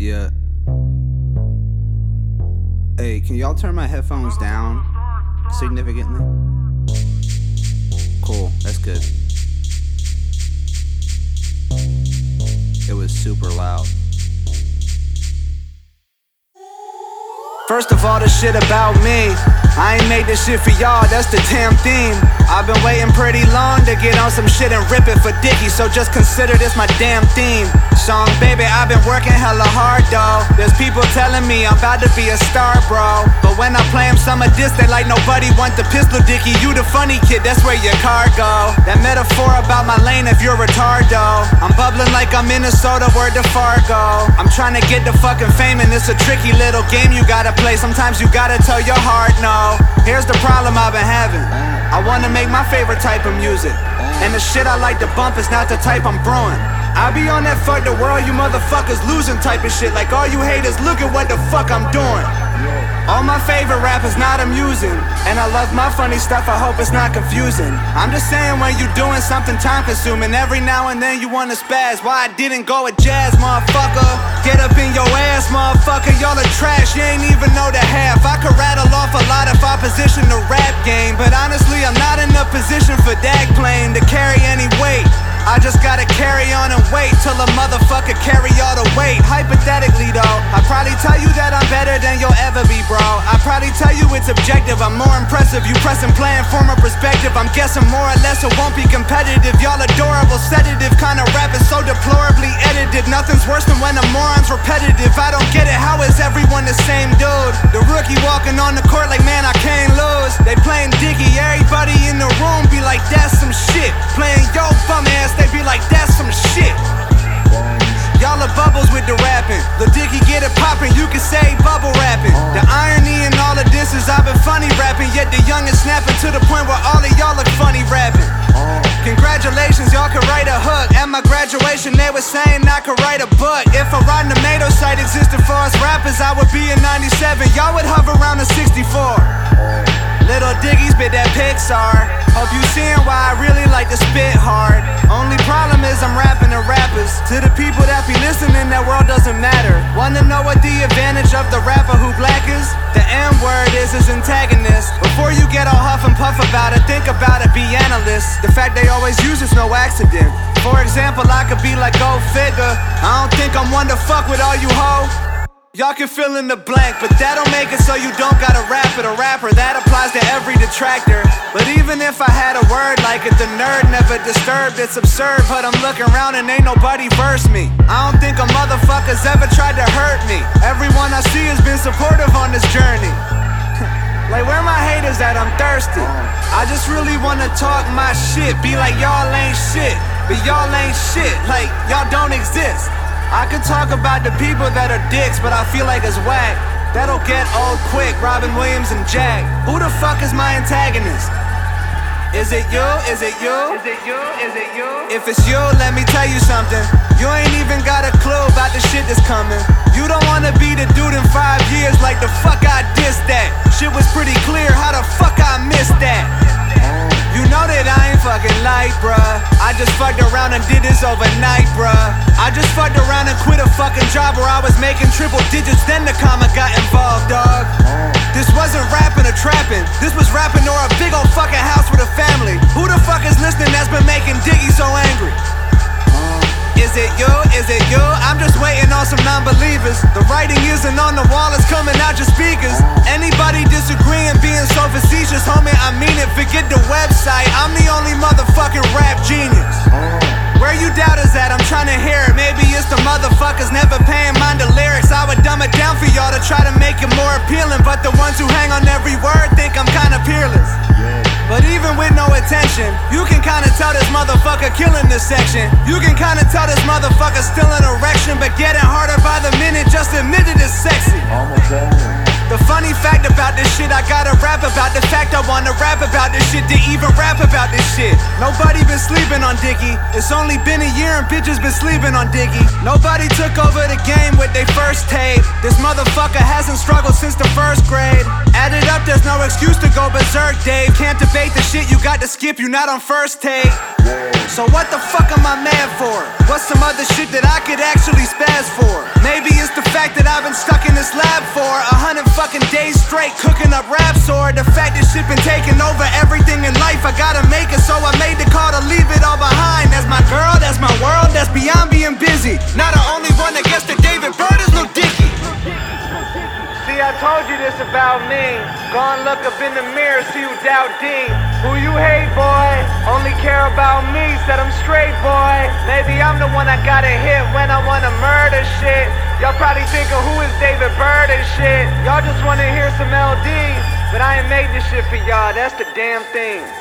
Yeah. Hey, can y'all turn my headphones down significantly? Cool, that's good. It was super loud. First of all, this shit about me. I ain't made this shit for y'all, that's the damn theme. I've been waiting pretty long to get on some shit and rip it for Dickie, so just consider this my damn theme song. Baby, I've been working hella hard though. There's people telling me I'm about to be a star, bro, but when I play them some of this, they like nobody want the pistol. Dickie, you the funny kid, that's where your car go. That metaphor about my lane if you're retardo. I'm bubbling like I'm Minnesota, word to Fargo. I'm trying to get the fucking fame and it's a tricky little game you gotta play. Sometimes you gotta tell your heart no. Here's the problem I've been having. I wanna make my favorite type of music, and the shit I like to bump is not the type I'm brewing. I be on that fuck the world, you motherfuckers losing type of shit. Like all you haters, look at what the fuck I'm doing. All my favorite rappers not amusing, and I love my funny stuff, I hope it's not confusing. I'm just saying when you doing something time consuming, every now and then you wanna spaz. Why I didn't go with jazz, motherfucker? Get up in your ass, motherfucker, y'all are trash, you ain't even know the half. I could rattle off a lot if I position the rap game, but honestly I'm not in a position for that plane to carry any weight. I just gotta carry on and wait till a motherfucker carry all the weight. Hypothetically though, I'd probably tell you that I'm better than you'll ever be, bro. I'd probably tell you it's objective, I'm more impressive. You pressing play and form a perspective, I'm guessing more or less it won't be competitive. Y'all adorable, sedative kind of rap is so deplorably edited. Nothing's worse than when a moron's repetitive. I don't get it, how is everyone the same dude? The rookie walking on the court like man I can't lose. They playing Dickie, everybody in the room be like that's some shit. Playing yo bum ass, they be like, that's some shit. Y'all are bubbles with the rapping. Lil Dickie get it poppin', you can say bubble rapping. The irony in all of this is I've been funny rapping, yet the young is snapping to the point where all of y'all look funny rapping. Congratulations, y'all could write a hook. At my graduation, they were saying I could write a book. If a Rotten Tomato site existed for us rappers, I would be in 97. Y'all would hover around a 64. Little Diggy spit that Pixar. Hope you seeing why I really like to spit hard. Only problem is I'm rapping to rappers. To the people that be listening, that world doesn't matter. Wanna know what the advantage of the rapper who black is? The N-word is his antagonist. Before you get all huff and puff about it, think about it, be analyst. The fact they always use it's no accident. For example, I could be like, go figure. I don't think I'm one to fuck with all you hoes. Y'all can fill in the blank, but that don't make it so you don't gotta rap it. A rapper, that applies to every detractor. But even if I had a word like it, the nerd never disturbed. It's absurd, but I'm looking around and ain't nobody versed me. I don't think a motherfucker's ever tried to hurt me. Everyone I see has been supportive on this journey. Like where my haters at, I'm thirsty. I just really wanna talk my shit. Be like y'all ain't shit, but y'all ain't shit. Like y'all don't exist. I could talk about the people that are dicks, but I feel like it's whack. That'll get old quick, Robin Williams and Jack. Who the fuck is my antagonist? Is it you? Is it you? Is it you? Is it you? If it's you, let me tell you something. You ain't even got a clue about the shit that's coming. You don't wanna be the dude in 5 years like the fuck I dissed that. Shit was pretty clear, how the fuck I missed that? You know that I ain't fucking like, bruh. I just fucked around and did this overnight, bruh. I just fucked around and quit a fucking job where I was making triple digits, then the comma got involved, dog. This wasn't rapping or trapping. This was rapping or a big old fucking house with a family. Who the fuck is listening that's been making Diggy so angry? Is it you? Is it you? I'm just waiting on some non-believers. The writing isn't on the wall, it's coming out your speakers. Anybody disagreeing, being so facetious, homie, I mean it, forget the website. I'm the only motherfucking rap genius. Where you doubters at? I'm trying to hear it. Maybe it's the motherfuckers never paying mind to lyrics. I would dumb it down for y'all to try to make it more appealing, but the ones who hang on every word think I'm kinda peerless. But even with no attention, you can kinda tell this motherfucker killing this section. You can kinda tell this motherfucker still in erection, but getting harder by the minute, just admit it is sexy. The funny fact about this shit, I gotta rap about the fact I wanna rap about this shit to even rap about this shit. Nobody been sleeping on Dickie. It's only been a year and bitches been sleeping on Dickie. Nobody took over the game with their first tape. This motherfucker hasn't struggled since the first grade. Add it up, there's no excuse to go berserk, Dave. Can't debate the shit, you got to skip, you not on first take. So what the fuck am I mad for? What's some other shit that I could actually spaz for? Maybe it's the fact fact that I've been stuck in this lab for 100 fucking days straight, cooking up raps, or the fact that shit been taking over everything in life. I gotta make it, so I made the call to leave it all behind. That's my girl, that's my world, that's beyond being busy. Not the only one that gets the David Bird is Lil Dicky. See, I told you this about me. Go and look up in the mirror, see who doubt Dean. Who you hate, boy? Only care about me, said I'm straight, boy. Maybe I'm the one that got a hit when I wanna murder shit. Y'all probably thinking who is David Bird and shit. Y'all just wanna hear some LD, but I ain't made this shit for y'all, that's the damn thing.